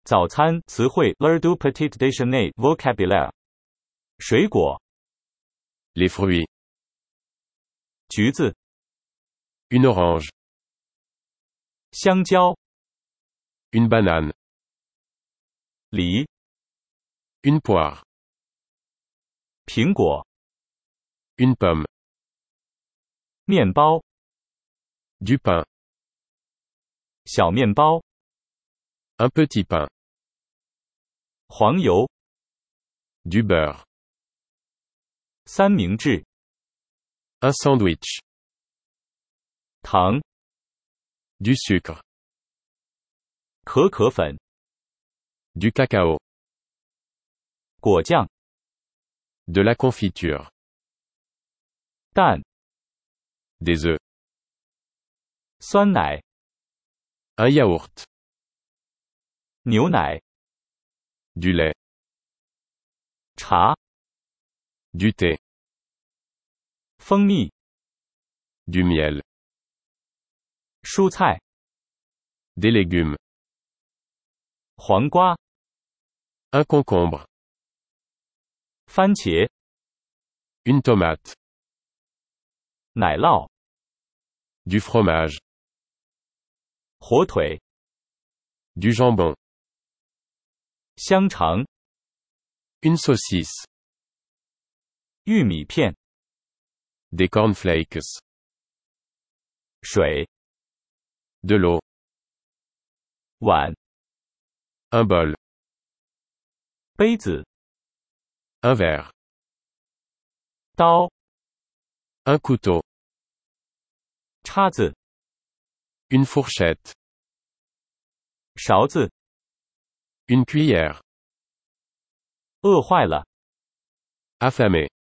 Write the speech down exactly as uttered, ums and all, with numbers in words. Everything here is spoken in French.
早餐词汇 l'heure du petit déjeuner vocabulaire 水果 Les fruits. 橘子 Une orange. 香蕉 Une banane. 梨 Une poire. 苹果 Une pomme. 面包 Du pain. 小面包 Un petit pain. 黄油 Du beurre. 三明治 Un sandwich. 糖 Du sucre. 可可粉 Du cacao. 果酱 De la confiture. 蛋 Des œufs. 酸奶 Un yaourt. 牛奶 Du lait. 茶 Du thé. 蜂蜜 Du miel. 蔬菜 Des légumes. 黄瓜 Un concombre. 番茄 Une tomate. 奶酪 Du fromage. 火腿 Du jambon. 香肠 Une saucisse. 玉米片 Des cornflakes. 水 De l'eau. 碗 Un bol. 杯子 Un verre. 刀 Un couteau. 叉子 Une fourchette. 勺子 Une cuillère. 饿坏了 Affamé.